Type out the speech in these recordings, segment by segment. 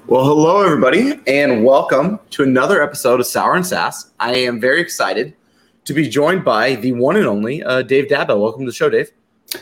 Well, hello, everybody, and welcome to another episode of Sour and Sass. I am very excited to be joined by the one and only Dave Dabo. Welcome to the show, Dave.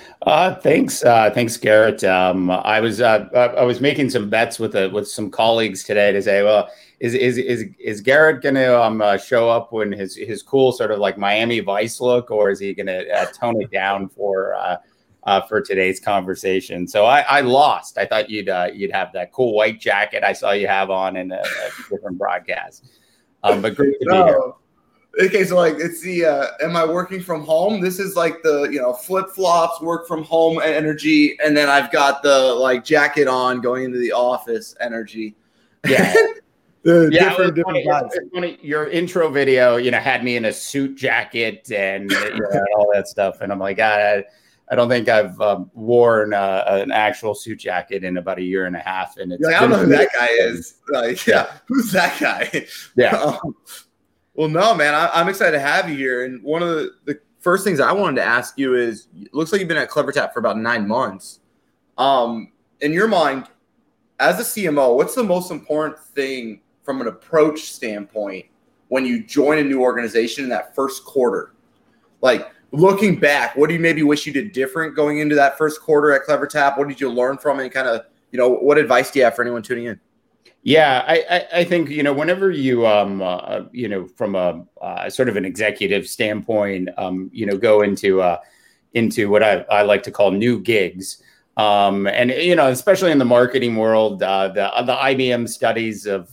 Thanks, Garrett. I was making some bets with some colleagues today to say, well, is Garrett going to show up when his cool sort of like Miami Vice look, or is he going to tone it down for today's conversation? So I lost. I thought you'd have that cool white jacket I saw you have on in a different broadcast. But great to be here. Okay, so like it's the am I working from home? This is like the flip flops, work from home energy, and then I've got the like jacket on going into the office energy. Yeah. Different vibes. It's funny. Your intro video, had me in a suit jacket and all that stuff, and I'm like, I don't think I've worn an actual suit jacket in about a year and a half, and it's I don't know who that guy is. Like, who's that guy? Yeah. Well, no, man, I'm excited to have you here. And one of the first things I wanted to ask you is, it looks like you've been at CleverTap for about 9 months. In your mind, as a CMO, what's the most important thing from an approach standpoint when you join a new organization in that first quarter? Like, looking back, what do you maybe wish you did different going into that first quarter at CleverTap? What did you learn from it? And kind of, what advice do you have for anyone tuning in? Yeah, I think, whenever you, from a sort of an executive standpoint, go into what I like to call new gigs. And, especially in the marketing world, the IBM studies of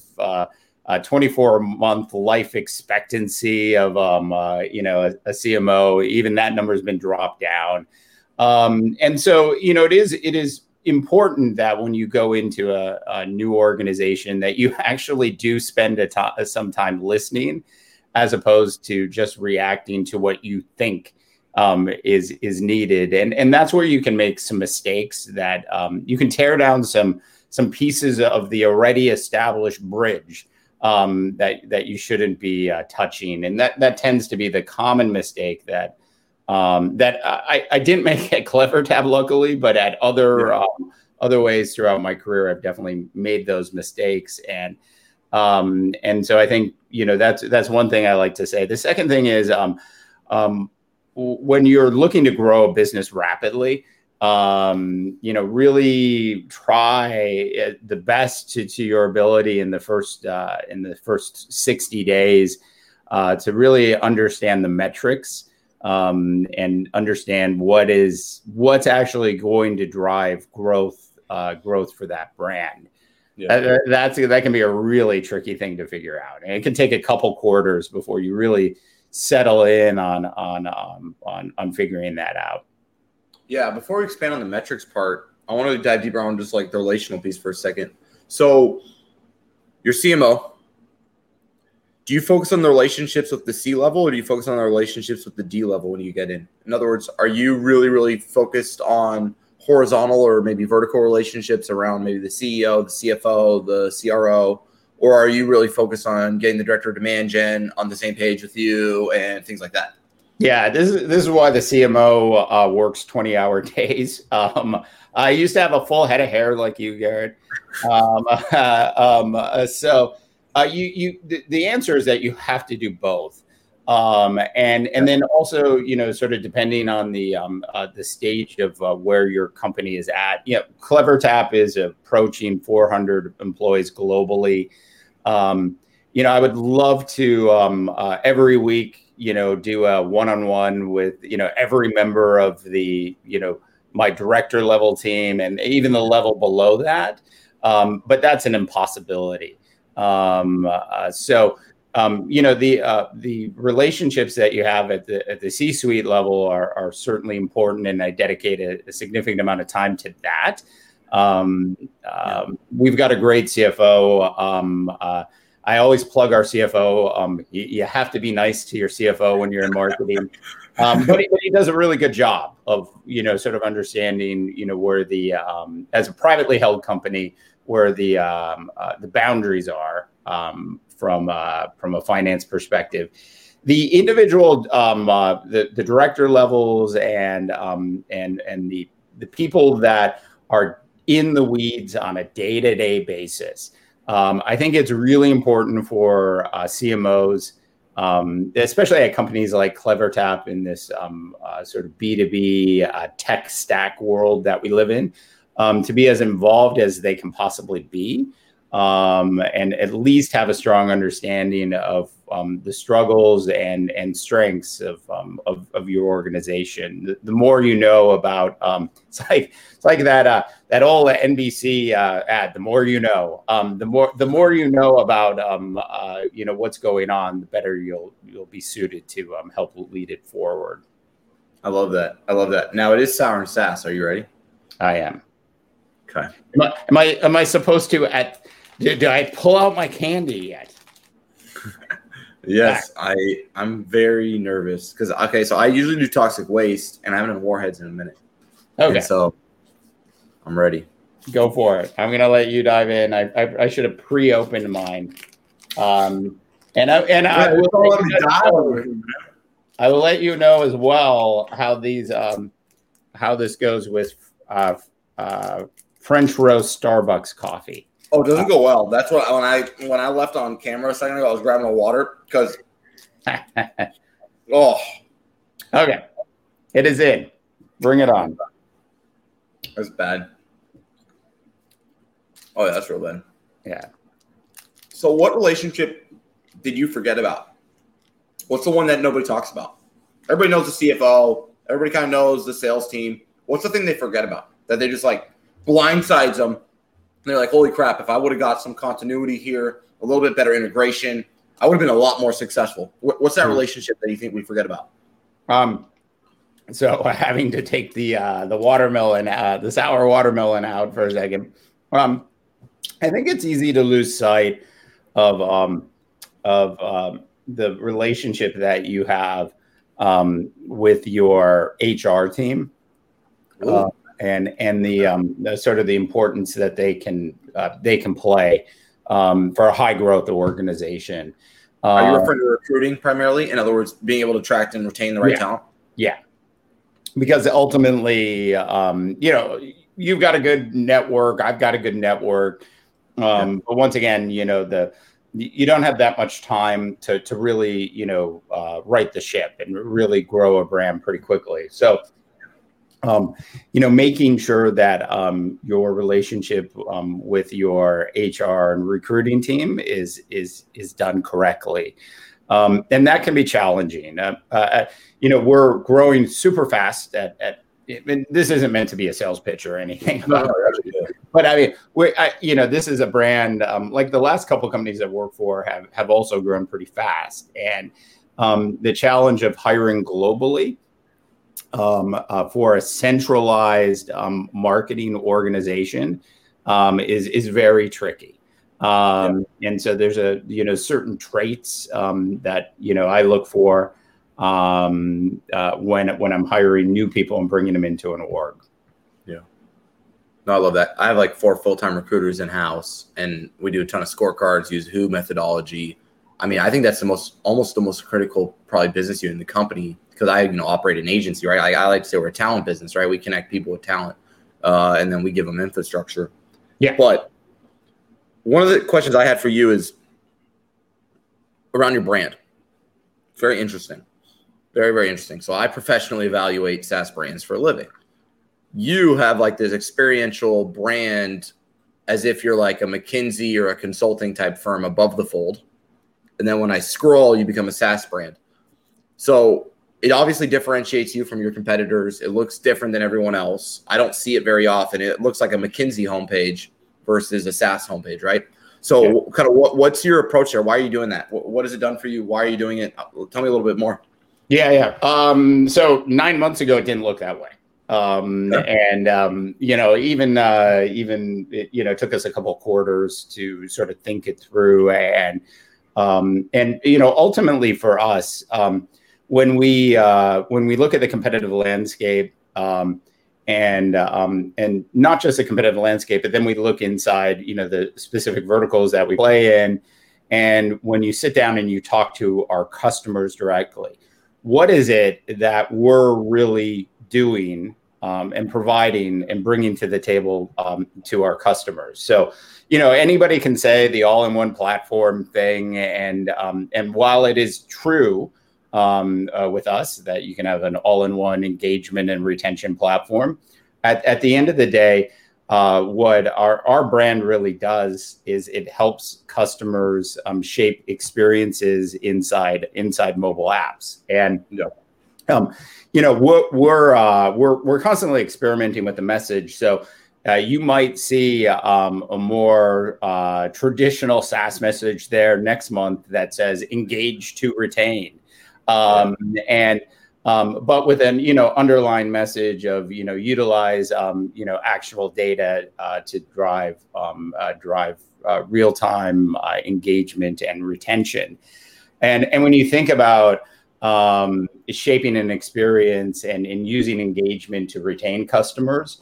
24-month life expectancy of, a CMO, even that number has been dropped down. And so, it is important that when you go into a new organization that you actually do spend some time listening as opposed to just reacting to what you think is needed. And that's where you can make some mistakes that you can tear down some pieces of the already established bridge that you shouldn't be touching. And that tends to be the common mistake that I didn't make at CleverTap, luckily, but at other ways throughout my career, I've definitely made those mistakes. And so I think, that's one thing I like to say. The second thing is when you're looking to grow a business rapidly, really try the best to your ability in the first 60 days to really understand the metrics. And understand what's actually going to drive growth for that brand. Yeah. That can be a really tricky thing to figure out, and it can take a couple quarters before you really settle in on figuring that out. Yeah. Before we expand on the metrics part, I want to dive deeper on just like the relational piece for a second. So, your CMO. Do you focus on the relationships with the C level, or do you focus on the relationships with the D level when you get in? In other words, are you really, really focused on horizontal or maybe vertical relationships around maybe the CEO, the CFO, the CRO, or are you really focused on getting the director of demand gen on the same page with you and things like that? Yeah, this is why the CMO works 20-hour days. I used to have a full head of hair like you, Garrett. So the answer is that you have to do both. And then also, sort of depending on the stage of where your company is at. CleverTap is approaching 400 employees globally. I would love to every week, do a one-on-one with, every member of the, my director level team and even the level below that. But that's an impossibility. The relationships that you have at the C-suite level are certainly important, and I dedicate a significant amount of time to that. We've got a great CFO. I always plug our CFO. You have to be nice to your CFO when you're in marketing, but he does a really good job of sort of understanding where the as a privately held company where the boundaries are. From a finance perspective, the individual, the director levels, and the people that are in the weeds on a day-to-day basis I think it's really important for CMOs, especially at companies like CleverTap in this sort of B2B tech stack world that we live in, to be as involved as they can possibly be, and at least have a strong understanding of the struggles and strengths of your organization. The more you know about, it's like that old NBC ad. The more you know, the more you know about what's going on, the better you'll be suited to help lead it forward. I love that. Now it is Sour and Sass. Are you ready? I am. Okay. Am I supposed to do I pull out my candy yet? Yes, I'm very nervous because so I usually do toxic waste and I haven't done warheads in a minute. Okay, and so I'm ready. Go for it. I'm gonna let you dive in. I should have pre-opened mine, I will let you know as well how this goes with French roast Starbucks coffee. Oh, it doesn't go well. That's what when I left on camera a second ago, I was grabbing a water because Okay. It is in. Bring it on. That's bad. Oh, yeah, that's real bad. Yeah. So what relationship did you forget about? What's the one that nobody talks about? Everybody knows the CFO. Everybody kind of knows the sales team. What's the thing they forget about that they just like blindsides them? And they're like, holy crap, if I would have got some continuity here, a little bit better integration, I would have been a lot more successful. What's that relationship that you think we forget about? So having to take the watermelon, the sour watermelon out for a second. I think it's easy to lose sight of the relationship that you have with your HR team. And the sort of the importance that they can play for a high growth organization. Are you referring to recruiting primarily? In other words, being able to attract and retain the right talent? Yeah, because ultimately, you've got a good network. I've got a good network. But once again, you don't have that much time to really, right the ship and really grow a brand pretty quickly. So, making sure that your relationship with your HR and recruiting team is done correctly, and that can be challenging. We're growing super fast and this isn't meant to be a sales pitch or anything. But I mean, this is a brand like the last couple of companies I've worked for have also grown pretty fast, and the challenge of hiring globally. For a centralized marketing organization is very tricky. And so there's certain traits that I look for when I'm hiring new people and bringing them into an org. Yeah. No, I love that. I have like 4 full-time recruiters in-house, and we do a ton of scorecards, use Who methodology. I mean, I think that's almost the most critical probably business unit in the company, because I operate an agency, right? I like to say we're a talent business, right? We connect people with talent, and then we give them infrastructure. Yeah. But one of the questions I had for you is around your brand. Very interesting. Very, very interesting. So I professionally evaluate SaaS brands for a living. You have like this experiential brand as if you're like a McKinsey or a consulting type firm above the fold. And then when I scroll, you become a SaaS brand. So it obviously differentiates you from your competitors. It looks different than everyone else. I don't see it very often. It looks like a McKinsey homepage versus a SaaS homepage, right? So kind of what's your approach there? Why are you doing that? What has it done for you? Why are you doing it? Tell me a little bit more. Yeah. So 9 months ago, it didn't look that way. And even it took us a couple of quarters to sort of think it through. And ultimately for us, when we look at the competitive landscape, and not just the competitive landscape, but then we look inside, the specific verticals that we play in. And when you sit down and you talk to our customers directly, what is it that we're really doing and providing and bringing to the table to our customers. So, anybody can say the all-in-one platform thing, and while it is true with us that you can have an all-in-one engagement and retention platform, at the end of the day, what our brand really does is it helps customers shape experiences inside mobile apps. And we're constantly experimenting with the message. So you might see a more traditional SaaS message there next month that says "engage to retain," but with an underlying message of utilize actual data to drive real time engagement and retention. And when you think about shaping an experience and using engagement to retain customers,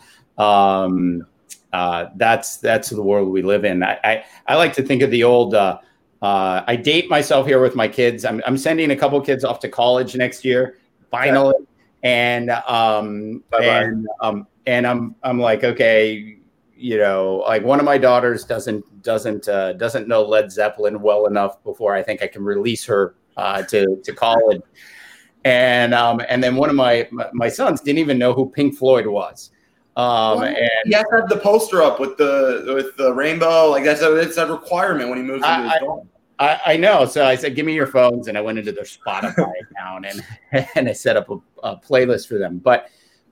that's the world we live in. I like to think of the old. I date myself here with my kids. I'm sending a couple kids off to college next year, finally, and I'm like, okay, like one of my daughters doesn't know Led Zeppelin well enough before I think I can release her to college, and then one of my sons didn't even know who Pink Floyd was. And you have to have the poster up with the rainbow. Like it's a requirement when he moves into his dorm. I know. So I said, give me your phones. And I went into their Spotify account and I set up a playlist for them. But,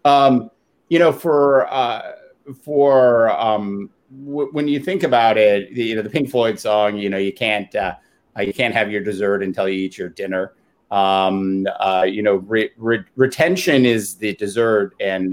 when you think about it, the Pink Floyd song, you can't have your dessert until you eat your dinner. Retention is the dessert and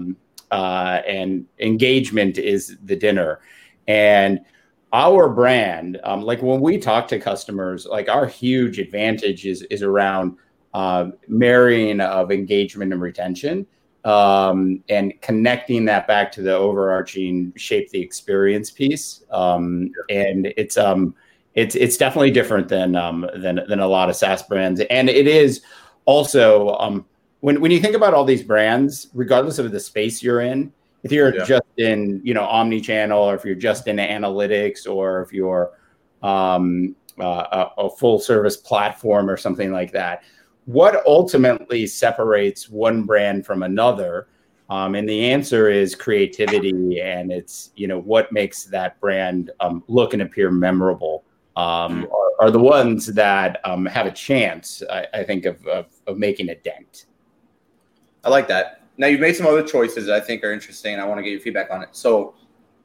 engagement is the dinner. And our brand, like when we talk to customers, like our huge advantage is around marrying of engagement and retention, and connecting that back to the overarching shape the experience piece. And it's definitely different than a lot of SaaS brands. And it is also when you think about all these brands, regardless of the space you're in, if you're just in, omni-channel, or if you're just in analytics, or if you're a full service platform or something like that, what ultimately separates one brand from another? And the answer is creativity, and it's, what makes that brand look and appear memorable are the ones that have a chance, I think, of making a dent. I like that. Now, you've made some other choices that I think are interesting, and I want to get your feedback on it. So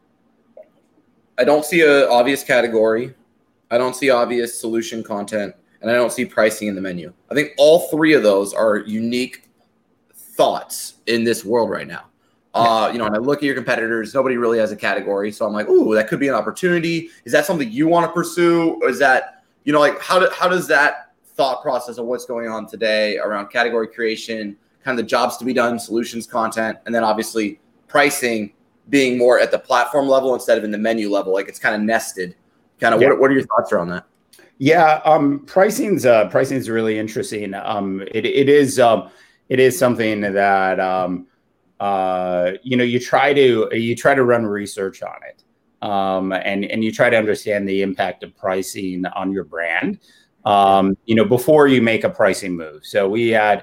I don't see an obvious category. I don't see obvious solution content, and I don't see pricing in the menu. I think all three of those are unique thoughts in this world right now. And I look at your competitors, nobody really has a category. So I'm like, ooh, that could be an opportunity. Is that something you want to pursue? Or is that, how does that thought process of what's going on today around category creation, kind of the jobs to be done, solutions content, and then obviously pricing being more at the platform level instead of in the menu level, like it's kind of nested. What are your thoughts around that? Yeah, pricing's really interesting. It is something that you try to run research on it, and you try to understand the impact of pricing on your brand, before you make a pricing move. So we had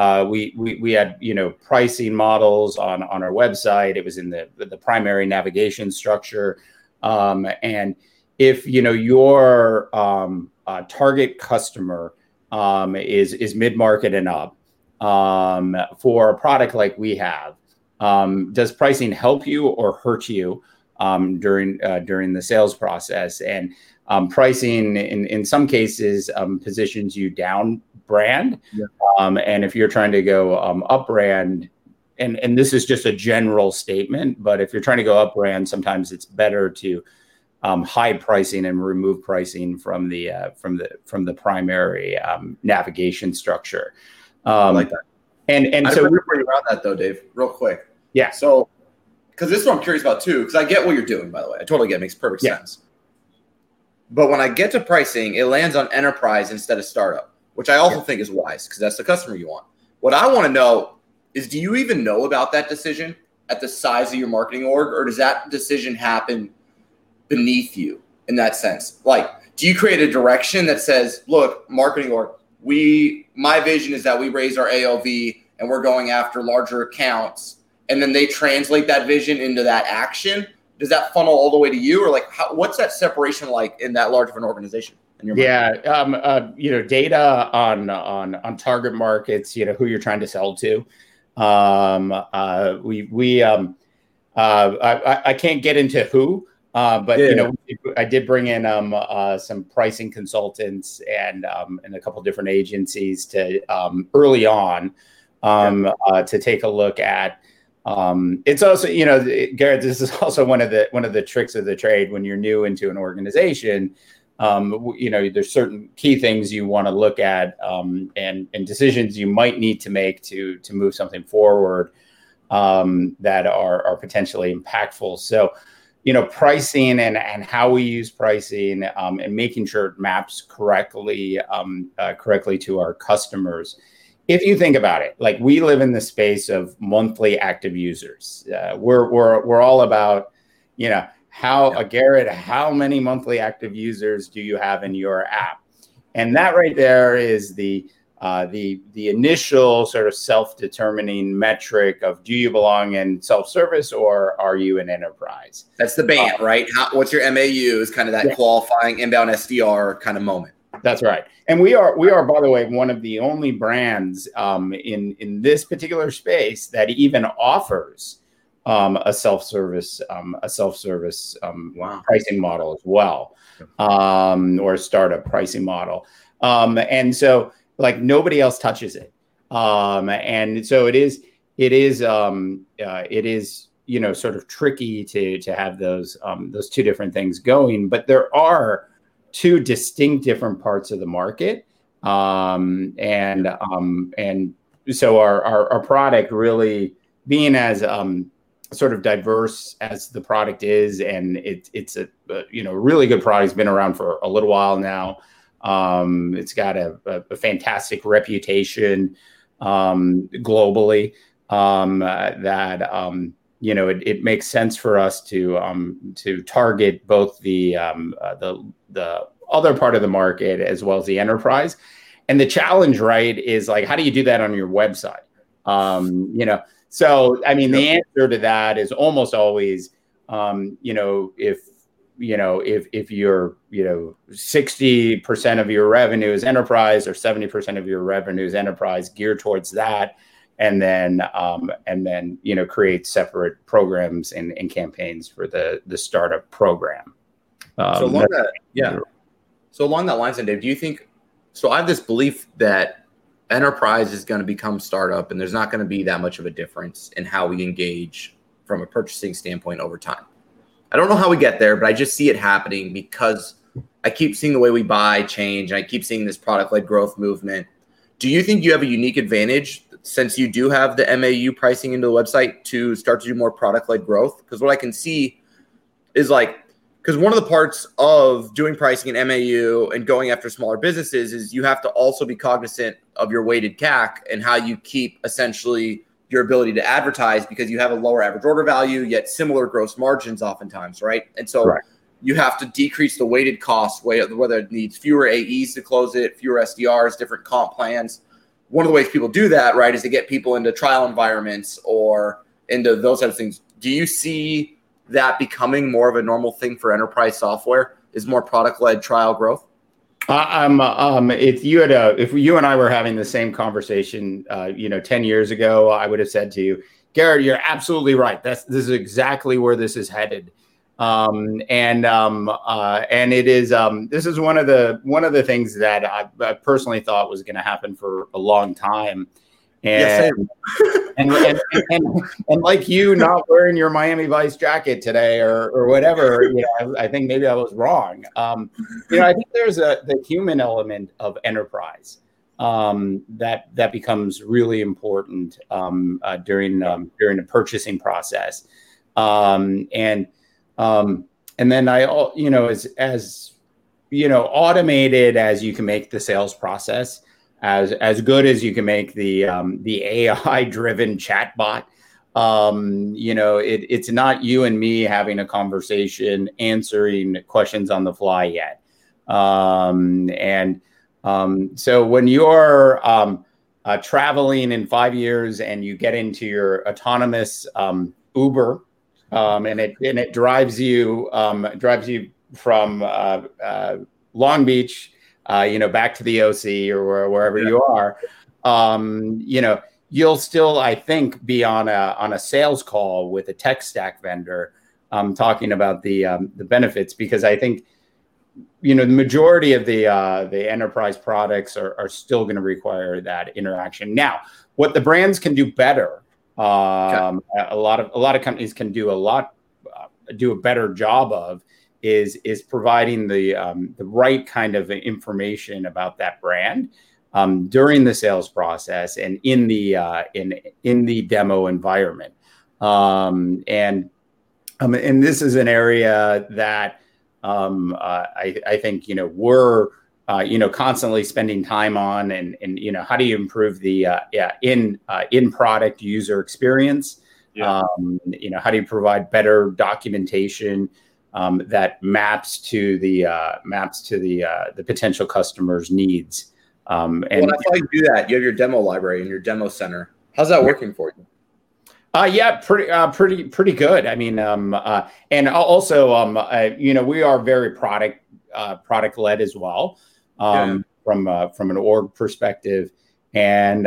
pricing models on our website. It was in the primary navigation structure, and if your target customer is mid-market and up, for a product like we have, does pricing help you or hurt you during the sales process? And pricing in some cases positions you down brand, and if you're trying to go up brand, and this is just a general statement, but if you're trying to go up brand, sometimes it's better to hide pricing and remove pricing from the primary navigation structure. I like that. And so we're around that though, Dave, real quick. Yeah. So, because this is what I'm curious about too, because I get what you're doing, by the way. I totally get it. It makes perfect sense. But when I get to pricing, it lands on enterprise instead of startup, which I also think is wise because that's the customer you want. What I want to know is, do you even know about that decision at the size of your marketing org, or does that decision happen beneath you in that sense? Like, do you create a direction that says, look, marketing org, my vision is that we raise our AOV and we're going after larger accounts, and then they translate that vision into that action? Does that funnel all the way to you, or like what's that separation like in that large of an organization? Data on target markets, who you're trying to sell to. I can't get into who, but I did bring in some pricing consultants and a couple of different agencies to early on to take a look at. It's also, Garrett, this is also one of the tricks of the trade when you're new into an organization. There's certain key things you want to look at and decisions you might need to make to move something forward that are potentially impactful. So, pricing and how we use pricing and making sure it maps correctly to our customers. If you think about it, like, we live in the space of monthly active users. We're all about, Garrett, how many monthly active users do you have in your app? And that right there is the initial sort of self-determining metric of, do you belong in self-service or are you an enterprise? That's the band, right? What's your MAU is kind of that qualifying inbound SDR kind of moment. That's right. And we are, by the way, one of the only brands in this particular space that even offers a self-service pricing model as well, or a startup pricing model. And so, like, nobody else touches it. And so it is sort of tricky to have those two different things going, but there are two distinct different parts of the market. And so our product really being as sort of diverse as the product is, and it's a really good product. It's been around for a little while now. It's got a fantastic reputation globally, that it makes sense for us to target both the other part of the market as well as the enterprise. And the challenge, right, is like, how do you do that on your website? So, I mean, the answer to that is almost always, if you're, 60% of your revenue is enterprise or 70% of your revenue is enterprise, geared towards that. And then create separate programs and campaigns for the startup program. So along that lines, then, Dave, do you think, so I have this belief that enterprise is going to become startup, and there's not going to be that much of a difference in how we engage from a purchasing standpoint over time. I don't know how we get there, but I just see it happening because I keep seeing the way we buy change, and I keep seeing this product-led growth movement. Do you think you have a unique advantage, since you do have the MAU pricing into the website, to start to do more product-led growth? Because what I can see is, like, because one of the parts of doing pricing in MAU and going after smaller businesses is you have to also be cognizant of your weighted CAC and how you keep essentially your ability to advertise, because you have a lower average order value, yet similar gross margins oftentimes, right? And so you have to decrease the weighted cost, whether it needs fewer AEs to close it, fewer SDRs, different comp plans. One of the ways people do that, right, is to get people into trial environments or into those types of things. Do you see that becoming more of a normal thing for enterprise software, is more product-led trial growth? If you and I were having the same conversation, 10 years ago, I would have said to you, Garrett, you're absolutely right. This is exactly where this is headed. And it is, this is one of the things that I personally thought was going to happen for a long time. And, and like you not wearing your Miami Vice jacket today or whatever, I think maybe I was wrong. I think there's the human element of enterprise that becomes really important during the purchasing process. And then as automated as you can make the sales process, as good as you can make the AI driven chatbot. It's not you and me having a conversation, answering questions on the fly yet. So when you're traveling in 5 years and you get into your autonomous Uber, and it drives you from Long Beach, back to the OC or wherever you are, you'll still, I think, be on a sales call with a tech stack vendor, talking about the benefits, because I think the majority of the enterprise products are still going to require that interaction. Now, what the brands can do better, a lot of companies can do a better job of is providing the right kind of information about that brand during the sales process and in the demo environment. And this is an area that I think we're constantly spending time on, and how do you improve the in product user experience? Yeah. How do you provide better documentation that maps to the potential customer's needs? And that's how you do that. You have your demo library and your demo center. How's that working for you? Yeah, pretty good. I mean, and also, we are very product led as well, from an org perspective, and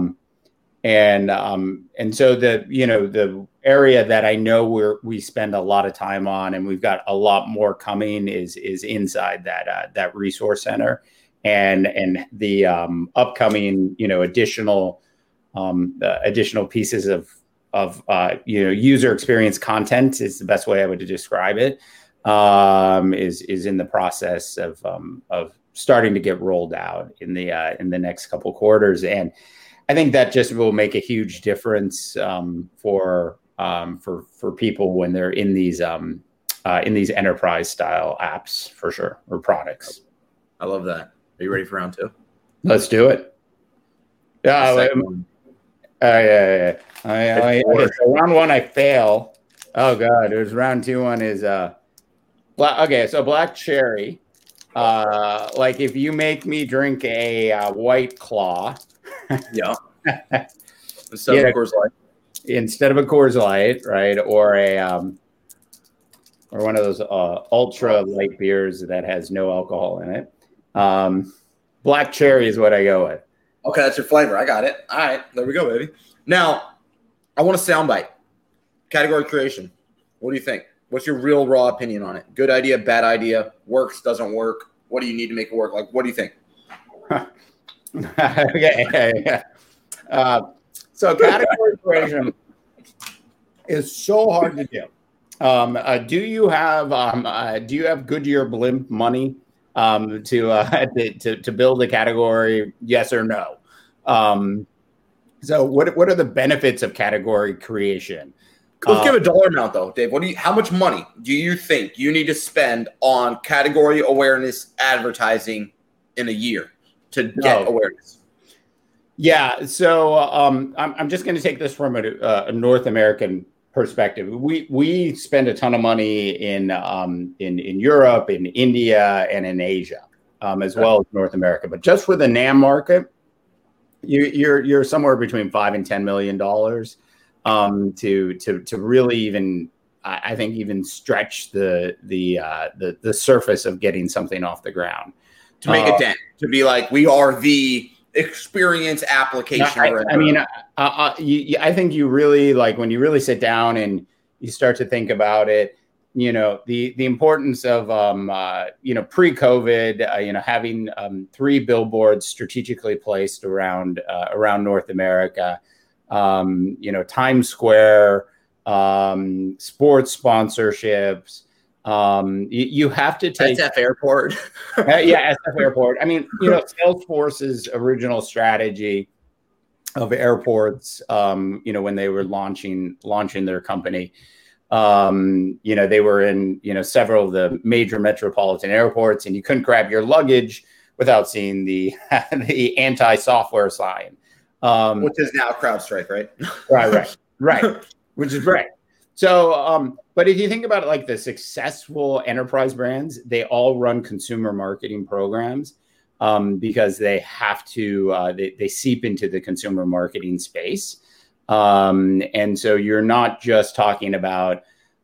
so the area that I know we spend a lot of time on, and we've got a lot more coming, is inside that resource center, and the upcoming additional pieces of user experience content is the best way I would describe it, is in the process of starting to get rolled out in the next couple quarters. And I think that just will make a huge difference for people when they're in these enterprise style apps, for sure, or products. I love that. Are you ready for round two? Let's do it. Yeah. Round one, I fail. Oh God, there's round two. One is so Black Cherry. Like if you make me drink a White Claw, yeah, instead of a Coors Light, right, or or one of those ultra light beers that has no alcohol in it. Black Cherry is what I go with. Okay, that's your flavor. I got it. All right, there we go, baby. Now, I want a soundbite. Category creation. What do you think? What's your real raw opinion on it? Good idea, bad idea, works, doesn't work? What do you need to make it work? Like, what do you think? Okay. So category creation is so hard to do. Do you have Goodyear blimp money to build a category? Yes or no? So what are the benefits of category creation? Let's give a dollar amount though, Dave. How much money do you think you need to spend on category awareness advertising in a year to get awareness? Yeah. So I'm just going to take this from a North American perspective. We spend a ton of money in Europe, in India, and in Asia, as well as North America. But just for the NAM market, you're somewhere between $5 and $10 million to really even, I think, even stretch the surface of getting something off the ground, to make a dent, to be like, we are the experience application. I think you really, like, when you really sit down and you start to think about it, the importance of pre-COVID, having 3 billboards strategically placed around North America, Times Square, sports sponsorships. You have to take SF Airport. SF Airport. I mean, Salesforce's original strategy of airports, when they were launching their company, they were in, several of the major metropolitan airports, and you couldn't grab your luggage without seeing the the anti-software sign, which is now CrowdStrike, right? right, which is great. So, but if you think about it, like the successful enterprise brands, they all run consumer marketing programs because they have to, they seep into the consumer marketing space. And so you're not just talking about,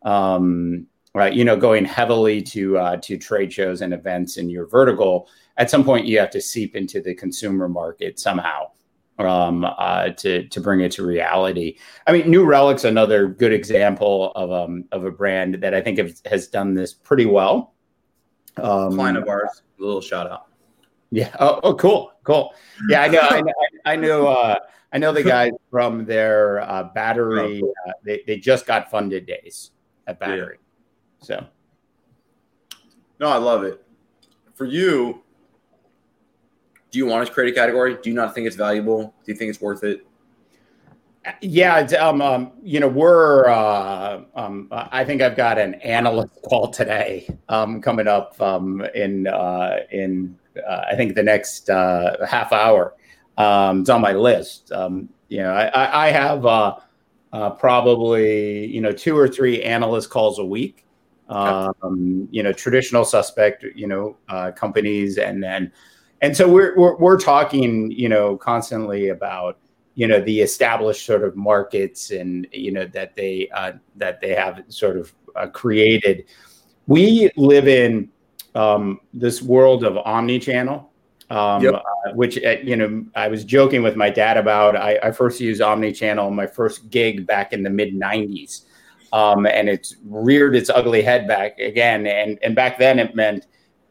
going heavily to trade shows and events in your vertical. At some point, you have to seep into the consumer market somehow to bring it to reality. I mean, New Relic's another good example of a brand that I think has done this pretty well. Client of ours, a little shout out. Yeah. Oh, cool. Yeah, I know the guys from their Battery. They just got funded days at Battery. Yeah. So. No, I love it. For you, do you want to create a category? Do you not think it's valuable? Do you think it's worth it? Yeah, we're. I think I've got an analyst call today coming up in I think the next half hour. It's on my list. I have probably 2 or 3 analyst calls a week. Traditional suspect companies, and so we're talking constantly about the established sort of markets and that they have sort of created. We live in this world of omni-channel, which I was joking with my dad about. I first used omni-channel in my first gig back in the mid 90s, and it's reared its ugly head back again. And back then it meant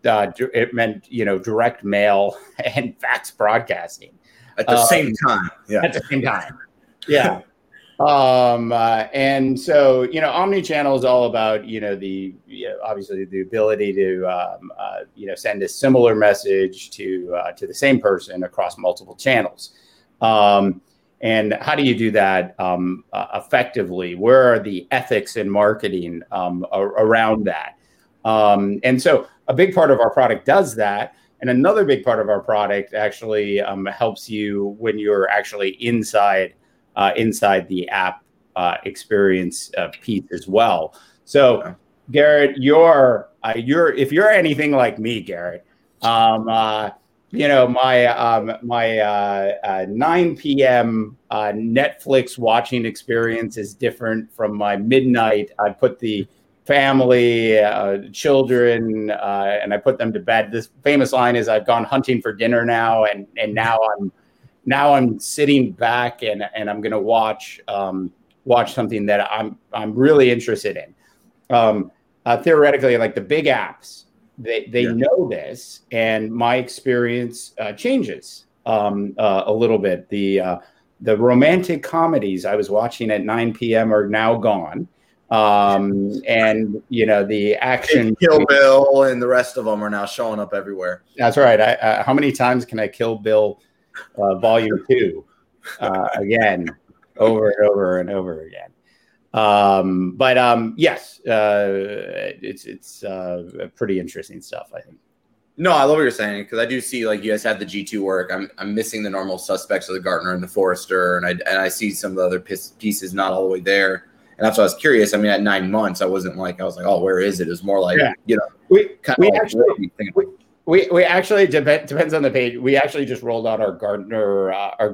direct mail and fax broadcasting at the same time. Yeah, at the same time. Yeah. And so, omni-channel is all about, obviously the ability to, send a similar message to the same person across multiple channels. And how do you do that effectively? Where are the ethics in marketing around that? And so a big part of our product does that. And another big part of our product actually helps you when you're actually inside the app experience piece as well. So, Garrett, if you're anything like me, Garrett, my 9 p.m. Netflix watching experience is different from my midnight. I put the family, children, and I put them to bed. This famous line is, "I've gone hunting for dinner now, and now I'm sitting back and I'm going to watch something that I'm really interested in." Theoretically, like the big apps, they know this, and my experience changes a little bit. The romantic comedies I was watching at 9 p.m. are now gone. And the action, Kill Bill and the rest of them are now showing up everywhere. That's right. How many times can I Kill Bill Volume 2 again, over and over and over again? Yes, it's pretty interesting stuff, I think. No, I love what you're saying, because I do see, like, you guys have the G2 work. I'm missing the normal suspects of the Gartner and the Forrester, and I see some of the other pieces not all the way there. And that's why I was curious. I mean, at 9 months, I was like, oh, where is it? It was more like, we actually depends on the page. We actually just rolled out our Gartner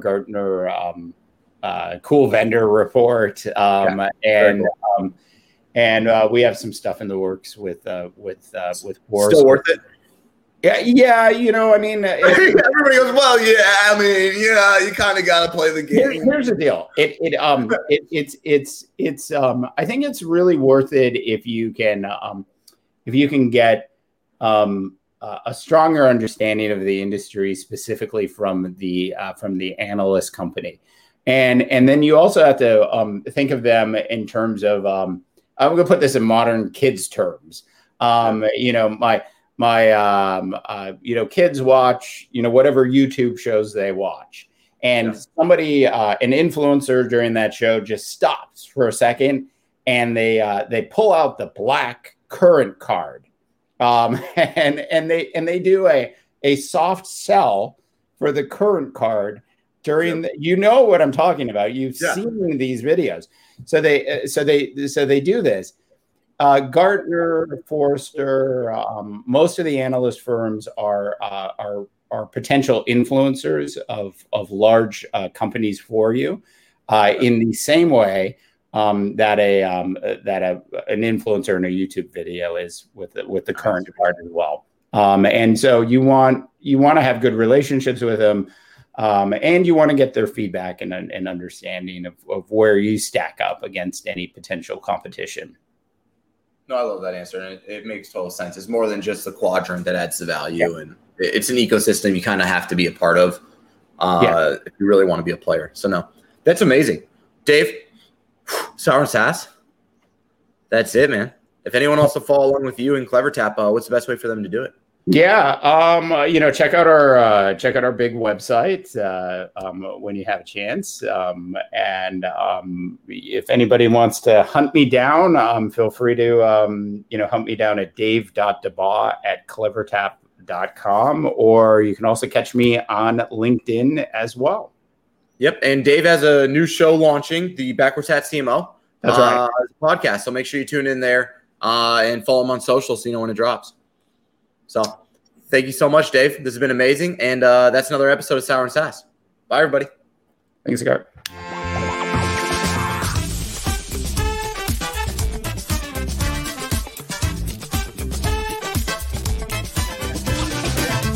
cool vendor report, and we have some stuff in the works with Wars. Still worth it. Yeah. I mean, everybody goes, well, yeah. I mean, you kind of got to play the game. Here's the deal. It's I think it's really worth it if you can get a stronger understanding of the industry, specifically from the analyst company, and then you also have to think of them in terms of I'm going to put this in modern kids terms. My kids watch, whatever YouTube shows they watch. And somebody, an influencer during that show just stops for a second and they pull out the black current card. And they do a soft sell for the current card during you know what I'm talking about. You've seen these videos. So they do this. Gartner, Forrester, most of the analyst firms are potential influencers of large companies for you, in the same way that an influencer in a YouTube video is with the current card as well. And so you want to have good relationships with them. And you want to get their feedback and understanding of where you stack up against any potential competition. No, I love that answer. And it makes total sense. It's more than just the quadrant that adds the value. And it's an ecosystem you kind of have to be a part of if you really want to be a player. So, no, that's amazing. Dave, Sour and Sass, that's it, man. If anyone wants to follow along with you and CleverTap, what's the best way for them to do it? Yeah, check out our big website when you have a chance. And if anybody wants to hunt me down, feel free to hunt me down at dave.debaugh@clevertap.com, or you can also catch me on LinkedIn as well. Yep, and Dave has a new show launching, the Backwards Hat CMO. That's right. Podcast. So make sure you tune in there and follow him on social so you know when it drops. So thank you so much, Dave. This has been amazing. And that's another episode of Sour and Sass. Bye, everybody. Thanks, Gar.